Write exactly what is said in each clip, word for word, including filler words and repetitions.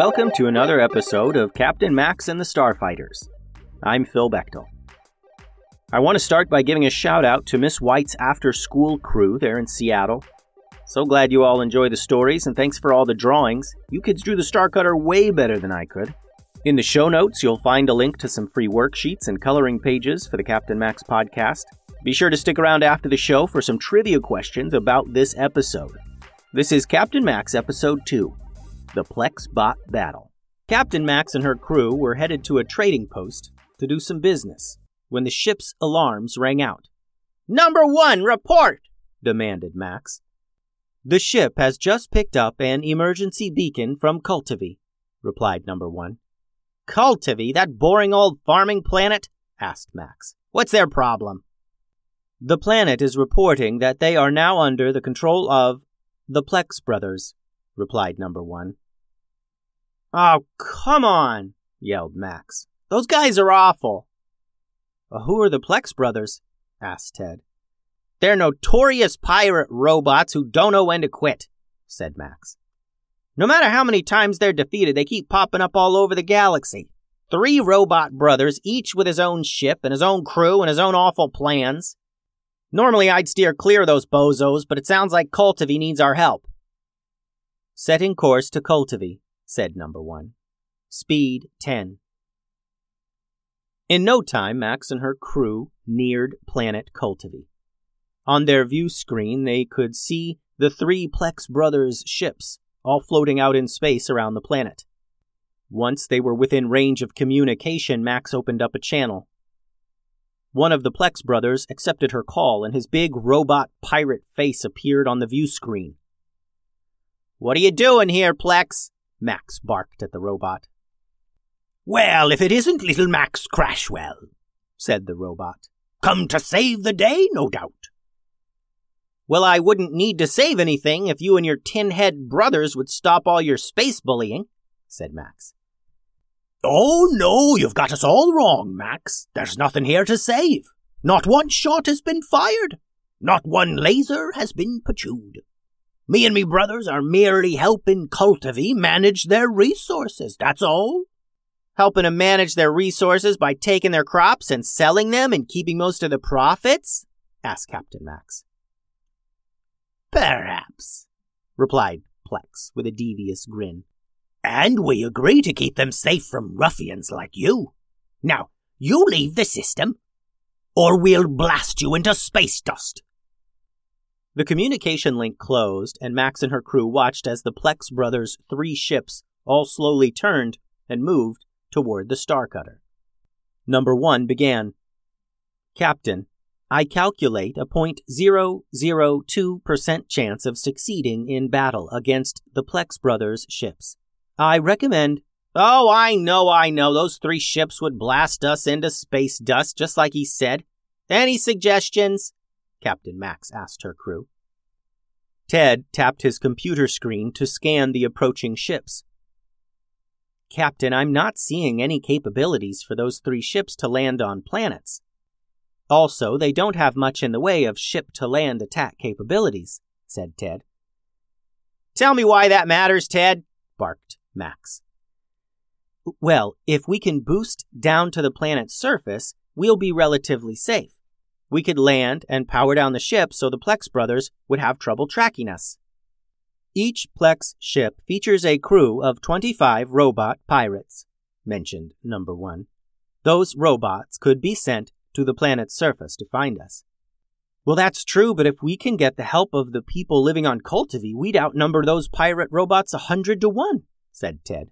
Welcome to another episode of Captain Max and the Starfighters. I'm Phil Bechtel. I want to start by giving a shout out to Miss White's after-school crew there in Seattle. So glad you all enjoy the stories, and thanks for all the drawings. You kids drew the Star Cutter way better than I could. In the show notes, you'll find a link to some free worksheets and coloring pages for the Captain Max podcast. Be sure to stick around after the show for some trivia questions about this episode. This is Captain Max Episode two, The Plexbot Battle. Captain Max and her crew were headed to a trading post to do some business when the ship's alarms rang out. "Number one, report!" demanded Max. "The ship has just picked up an emergency beacon from Cultivy," replied Number One. "Cultivy, that boring old farming planet?" asked Max. "What's their problem?" "The planet is reporting that they are now under the control of the Plex Brothers," replied Number One. "Oh, come on," yelled Max. "Those guys are awful." Uh, who are the Plex Brothers? asked Ted. "They're notorious pirate robots who don't know when to quit," said Max. "No matter how many times they're defeated, they keep popping up all over the galaxy. Three robot brothers, each with his own ship and his own crew and his own awful plans. Normally I'd steer clear of those bozos, but it sounds like Cultivy needs our help." "Setting course to Cultivy," said Number One. "Speed ten." In no time, Max and her crew neared planet Cultivy. On their view screen, they could see the three Plex Brothers' ships, all floating out in space around the planet. Once they were within range of communication, Max opened up a channel. One of the Plex Brothers accepted her call, and his big robot pirate face appeared on the view screen. "What are you doing here, Plex?" Max barked at the robot. "Well, if it isn't little Max Crashwell," said the robot. "Come to save the day, no doubt." "Well, I wouldn't need to save anything if you and your tin-head brothers would stop all your space bullying," said Max. "Oh, no, you've got us all wrong, Max. There's nothing here to save. Not one shot has been fired. Not one laser has been pursued. Me and me brothers are merely helping Cultivy manage their resources, that's all." "Helping them manage their resources by taking their crops and selling them and keeping most of the profits?" asked Captain Max. "Perhaps," replied Plex with a devious grin. "And we agree to keep them safe from ruffians like you. Now, you leave the system, or we'll blast you into space dust." The communication link closed, and Max and her crew watched as the Plex Brothers' three ships all slowly turned and moved toward the Star Cutter. Number One began. "Captain, I calculate a zero point zero zero two percent chance of succeeding in battle against the Plex Brothers' ships. I recommend—" "Oh, I know, I know. Those three ships would blast us into space dust, just like he said. Any suggestions?" Captain Max asked her crew. Ted tapped his computer screen to scan the approaching ships. "Captain, I'm not seeing any capabilities for those three ships to land on planets. Also, they don't have much in the way of ship-to-land attack capabilities," said Ted. "Tell me why that matters, Ted," barked Max. "Well, if we can boost down to the planet's surface, we'll be relatively safe. We could land and power down the ship so the Plex Brothers would have trouble tracking us." "Each Plex ship features a crew of twenty-five robot pirates," mentioned Number One. "Those robots could be sent to the planet's surface to find us." "Well, that's true, but if we can get the help of the people living on Cultivy, we'd outnumber those pirate robots a hundred to one," said Ted.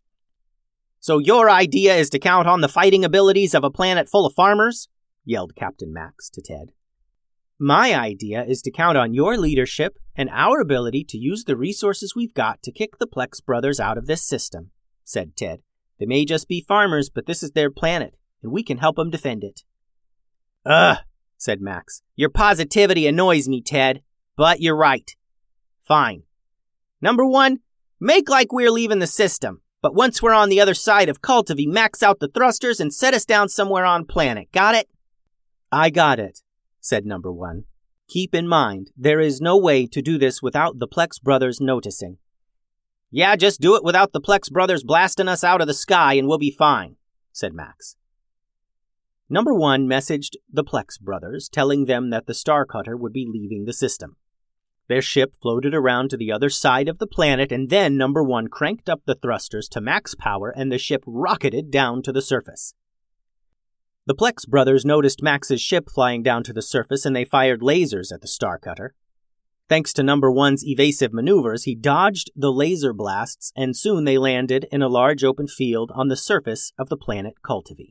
"So your idea is to count on the fighting abilities of a planet full of farmers?" yelled Captain Max to Ted. "My idea is to count on your leadership and our ability to use the resources we've got to kick the Plex Brothers out of this system," said Ted. "They may just be farmers, but this is their planet, and we can help them defend it." "Ugh," said Max. "Your positivity annoys me, Ted, but you're right. Fine. Number One, make like we're leaving the system, but once we're on the other side of Cultivy, max out the thrusters and set us down somewhere on planet. Got it?" "I got it," said Number One. "Keep in mind, there is no way to do this without the Plex Brothers noticing." Yeah, just do it without the Plex brothers blasting us out of the sky and we'll be fine, said Max. Number one messaged the Plex brothers, telling them that the Star Cutter would be leaving the system. Their ship floated around to the other side of the planet, and then Number One cranked up the thrusters to max power, and the ship rocketed down to the surface. The Plex brothers noticed Max's ship flying down to the surface, and they fired lasers at the Star Cutter. Thanks to Number One's evasive maneuvers, he dodged the laser blasts, and soon they landed in a large open field on the surface of the planet Cultivy.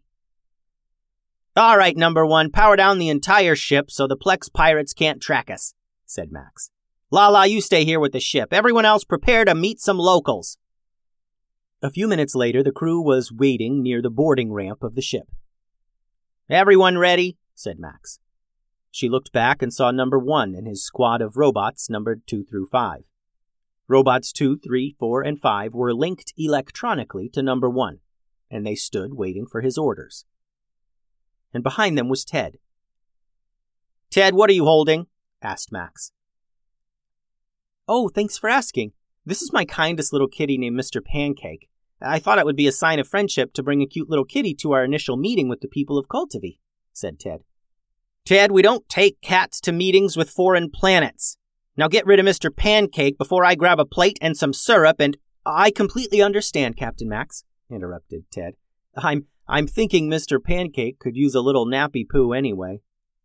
All right, Number One, power down the entire ship so the Plex pirates can't track us, said Max. Lala, you stay here with the ship. Everyone else prepare to meet some locals. A few minutes later, the crew was waiting near the boarding ramp of the ship. Everyone ready? Said Max. She looked back and saw Number One and his squad of robots numbered two through five. Robots two, three, four, and five were linked electronically to Number One, and they stood waiting for his orders. And behind them was Ted. Ted, what are you holding? Asked Max. Oh, thanks for asking. This is my kindest little kitty named Mister Pancake. I thought it would be a sign of friendship to bring a cute little kitty to our initial meeting with the people of Cultivy, said Ted. Ted, we don't take cats to meetings with foreign planets. Now get rid of Mister Pancake before I grab a plate and some syrup and... I completely understand, Captain Max, interrupted Ted. I'm I'm thinking Mister Pancake could use a little nappy poo anyway.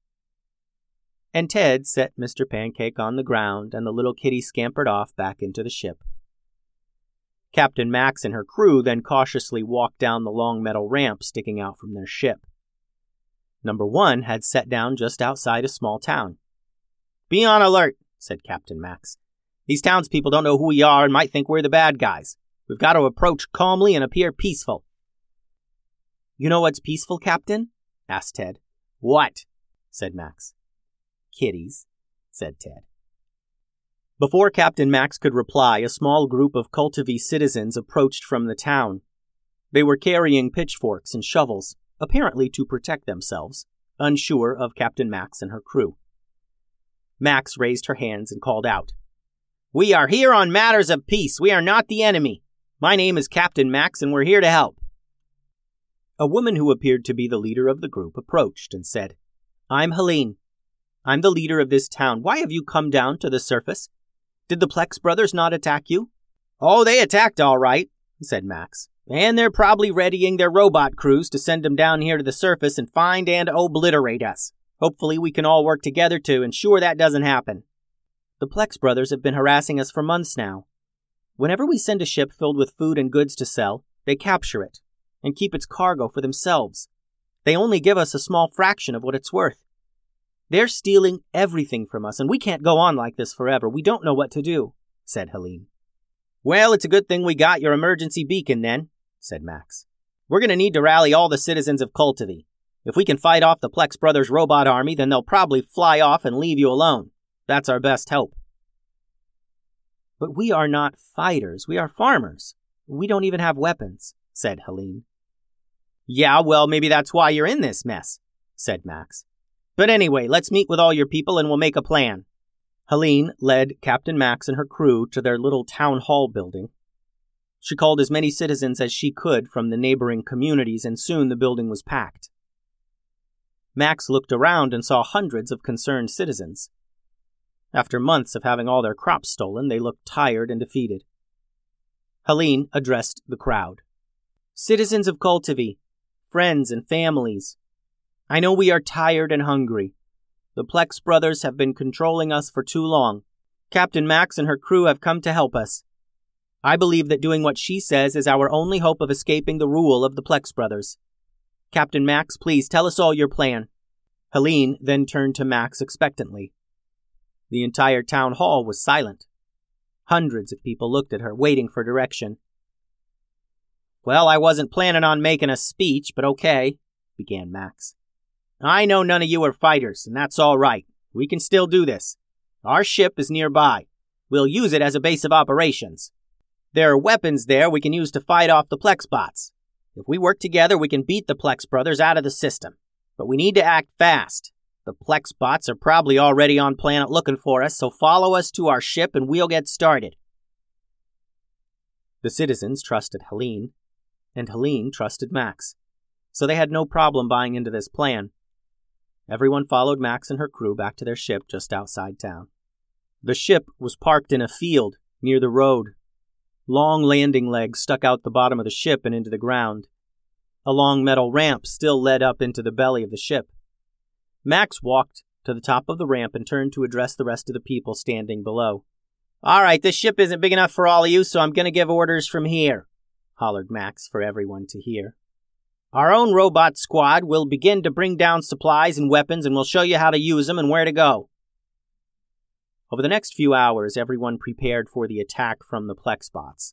And Ted set Mister Pancake on the ground, and the little kitty scampered off back into the ship. Captain Max and her crew then cautiously walked down the long metal ramp sticking out from their ship. Number One had set down just outside a small town. Be on alert, said Captain Max. These townspeople don't know who we are and might think we're the bad guys. We've got to approach calmly and appear peaceful. You know what's peaceful, Captain? Asked Ted. What? Said Max. Kitties, said Ted. Before Captain Max could reply, a small group of Cultivy citizens approached from the town. They were carrying pitchforks and shovels, apparently to protect themselves, unsure of Captain Max and her crew. Max raised her hands and called out, We are here on matters of peace. We are not the enemy. My name is Captain Max, and we're here to help. A woman who appeared to be the leader of the group approached and said, I'm Helene. I'm the leader of this town. Why have you come down to the surface? Did the Plex brothers not attack you? Oh, they attacked all right, said Max. And they're probably readying their robot crews to send them down here to the surface and find and obliterate us. Hopefully we can all work together to ensure that doesn't happen. The Plex brothers have been harassing us for months now. Whenever we send a ship filled with food and goods to sell, they capture it and keep its cargo for themselves. They only give us a small fraction of what it's worth. They're stealing everything from us, and we can't go on like this forever. We don't know what to do, said Helene. Well, it's a good thing we got your emergency beacon then, said Max. We're going to need to rally all the citizens of Cultivy. If we can fight off the Plex brothers' robot army, then they'll probably fly off and leave you alone. That's our best hope. But we are not fighters. We are farmers. We don't even have weapons, said Helene. Yeah, well, maybe that's why you're in this mess, said Max. But anyway, let's meet with all your people and we'll make a plan. Helene led Captain Max and her crew to their little town hall building. She called as many citizens as she could from the neighboring communities, and soon the building was packed. Max looked around and saw hundreds of concerned citizens. After months of having all their crops stolen, they looked tired and defeated. Helene addressed the crowd. Citizens of Cultivy, friends and families, I know we are tired and hungry. The Plex brothers have been controlling us for too long. Captain Max and her crew have come to help us. I believe that doing what she says is our only hope of escaping the rule of the Plex brothers. Captain Max, please tell us all your plan. Helene then turned to Max expectantly. The entire town hall was silent. Hundreds of people looked at her, waiting for direction. Well, I wasn't planning on making a speech, but okay, began Max. I know none of you are fighters, and that's all right. We can still do this. Our ship is nearby. We'll use it as a base of operations. There are weapons there we can use to fight off the Plex bots. If we work together, we can beat the Plex brothers out of the system. But we need to act fast. The Plex bots are probably already on planet looking for us, so follow us to our ship and we'll get started. The citizens trusted Helene, and Helene trusted Max, so they had no problem buying into this plan. Everyone followed Max and her crew back to their ship just outside town. The ship was parked in a field near the road. Long landing legs stuck out the bottom of the ship and into the ground. A long metal ramp still led up into the belly of the ship. Max walked to the top of the ramp and turned to address the rest of the people standing below. "All right, this ship isn't big enough for all of you, so I'm going to give orders from here," hollered Max for everyone to hear. "Our own robot squad will begin to bring down supplies and weapons, and we'll show you how to use them and where to go." Over the next few hours, everyone prepared for the attack from the Plexbots.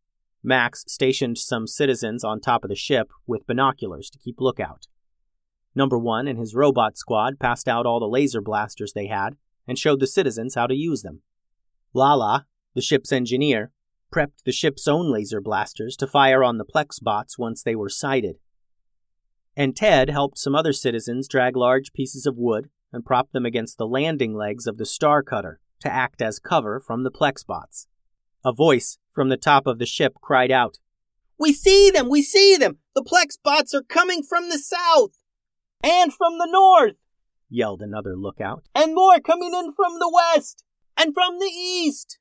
Max stationed some citizens on top of the ship with binoculars to keep lookout. Number One and his robot squad passed out all the laser blasters they had and showed the citizens how to use them. Lala, the ship's engineer, prepped the ship's own laser blasters to fire on the Plexbots once they were sighted. And Ted helped some other citizens drag large pieces of wood and prop them against the landing legs of the Star Cutter to act as cover from the Plexbots. A voice from the top of the ship cried out, "We see them! We see them! The Plexbots are coming from the south! And from the north!" yelled another lookout. "And more coming in from the west! And from the east!"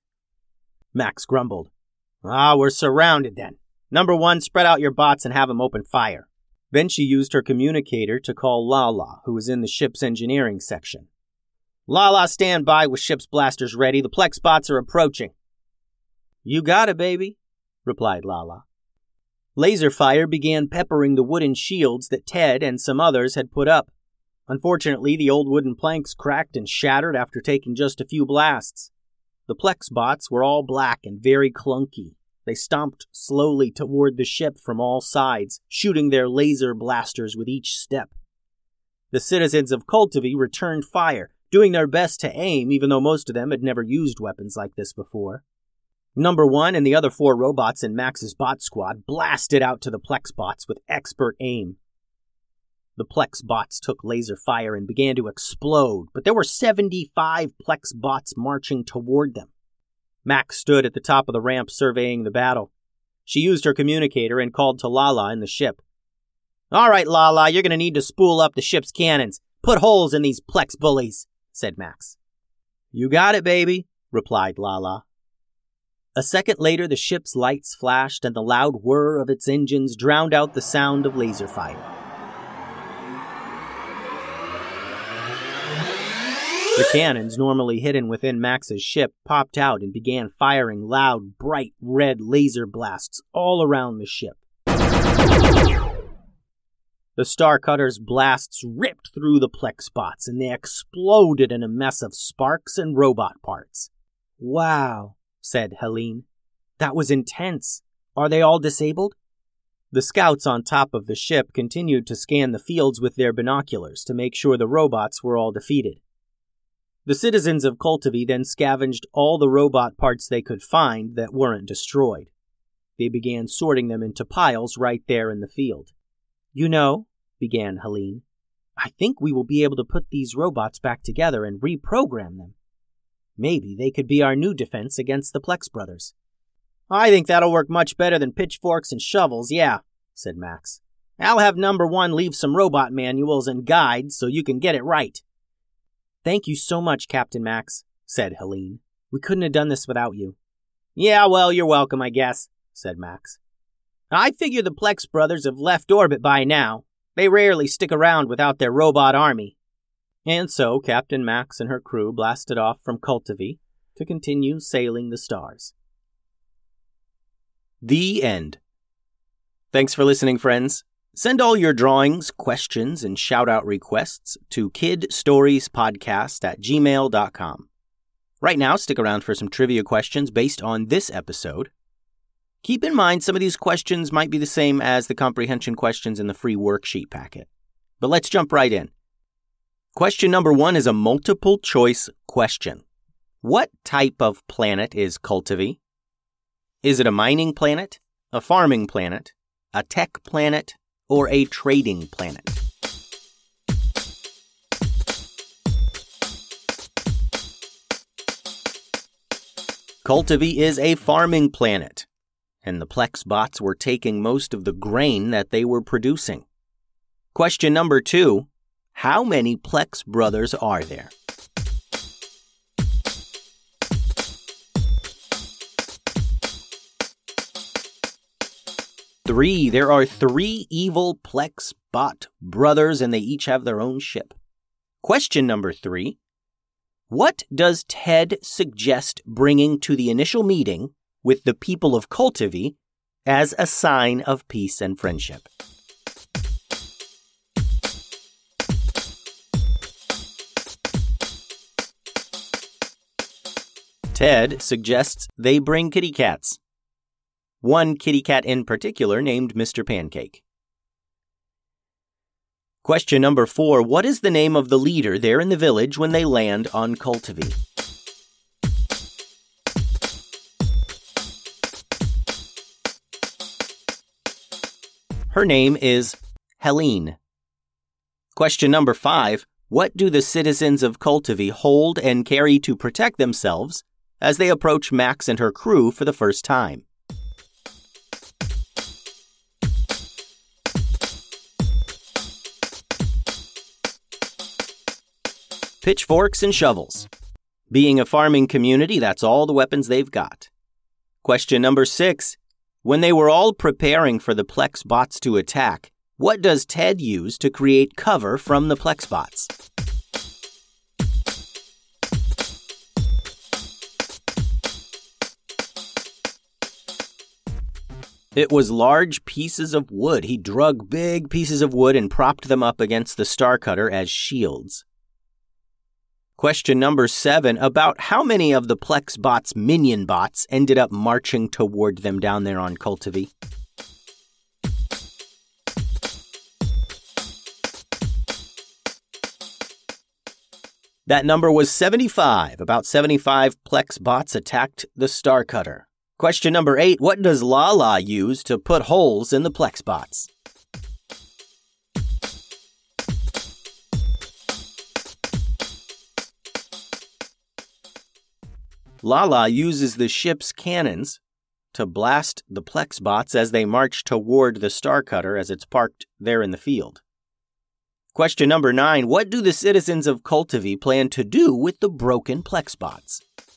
Max grumbled. "Ah, we're surrounded then. Number One, spread out your bots and have them open fire." Then she used her communicator to call Lala, who was in the ship's engineering section. "Lala, stand by with ship's blasters ready. The Plexbots are approaching." "You got it, baby," replied Lala. Laser fire began peppering the wooden shields that Ted and some others had put up. Unfortunately, the old wooden planks cracked and shattered after taking just a few blasts. The Plexbots were all black and very clunky. They stomped slowly toward the ship from all sides, shooting their laser blasters with each step. The citizens of Kultivy returned fire, doing their best to aim, even though most of them had never used weapons like this before. Number One and the other four robots in Max's bot squad blasted out to the Plexbots with expert aim. The Plexbots took laser fire and began to explode, but there were seventy-five Plexbots marching toward them. Max stood at the top of the ramp surveying the battle. She used her communicator and called to Lala in the ship. "All right, Lala, you're going to need to spool up the ship's cannons. Put holes in these Plex bullies," said Max. "You got it, baby," replied Lala. A second later, the ship's lights flashed and the loud whir of its engines drowned out the sound of laser fire. The cannons, normally hidden within Max's ship, popped out and began firing loud, bright red laser blasts all around the ship. The Star Cutter's blasts ripped through the Plexbots, and they exploded in a mess of sparks and robot parts. "Wow," said Helene. "That was intense. Are they all disabled?" The scouts on top of the ship continued to scan the fields with their binoculars to make sure the robots were all defeated. The citizens of Kultivy then scavenged all the robot parts they could find that weren't destroyed. They began sorting them into piles right there in the field. "You know," began Helene, "I think we will be able to put these robots back together and reprogram them. Maybe they could be our new defense against the Plex brothers." "I think that'll work much better than pitchforks and shovels, yeah," said Max. "I'll have Number One leave some robot manuals and guides so you can get it right." "Thank you so much, Captain Max," said Helene. "We couldn't have done this without you." "Yeah, well, you're welcome, I guess," said Max. "I figure the Plex brothers have left orbit by now. They rarely stick around without their robot army." And so Captain Max and her crew blasted off from Kultivy to continue sailing the stars. The end. Thanks for listening, friends. Send all your drawings, questions, and shout-out requests to kidstoriespodcast at gmail dot com. Right now, stick around for some trivia questions based on this episode. Keep in mind some of these questions might be the same as the comprehension questions in the free worksheet packet. But let's jump right in. Question number one is a multiple-choice question. What type of planet is Kultivy? Is it a mining planet, a farming planet, a tech planet, or a trading planet? Kultivy is a farming planet. and the Plex bots were taking most of the grain that they were producing. Question number two, how many Plex brothers are there? Three. There are three evil Plex bot brothers, and they each have their own ship. Question number three. What does Ted suggest bringing to the initial meeting with the people of Cultivy as a sign of peace and friendship? Ted suggests they bring kitty cats. One kitty cat in particular named Mister Pancake. Question number four. What is the name of the leader there in the village when they land on Cultivy? Her name is Helene. Question number five. What do the citizens of Cultivy hold and carry to protect themselves as they approach Max and her crew for the first time? Pitchforks and shovels. Being a farming community, that's all the weapons they've got. Question number six. When they were all preparing for the Plex bots to attack, what does Ted use to create cover from the Plex bots? It was large pieces of wood. He drug big pieces of wood and propped them up against the Star Cutter as shields. Question number seven, about how many of the Plex bots' minion bots ended up marching toward them down there on Cultivy? That number was seventy-five. About seventy-five Plex bots attacked the Star Cutter. Question number eight, what does Lala use to put holes in the Plex bots? Lala uses the ship's cannons to blast the Plex bots as they march toward the Star Cutter as it's parked there in the field. Question number nine. What do the citizens of Cultivy plan to do with the broken Plex bots?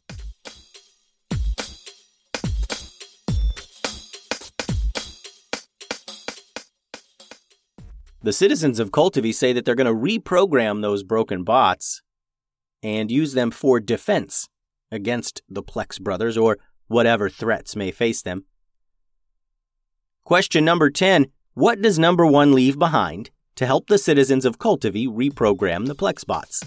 The citizens of Cultivy say that they're going to reprogram those broken bots and use them for defense against the Plex brothers or whatever threats may face them. Question number ten. What does number one leave behind to help the citizens of Cultivy reprogram the Plex bots?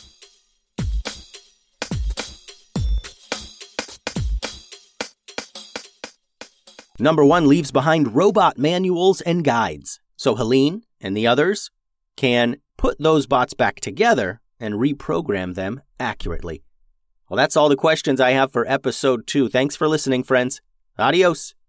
Number one leaves behind robot manuals and guides, so Helene and the others can put those bots back together and reprogram them accurately. Well, that's all the questions I have for episode two. Thanks for listening, friends. Adios.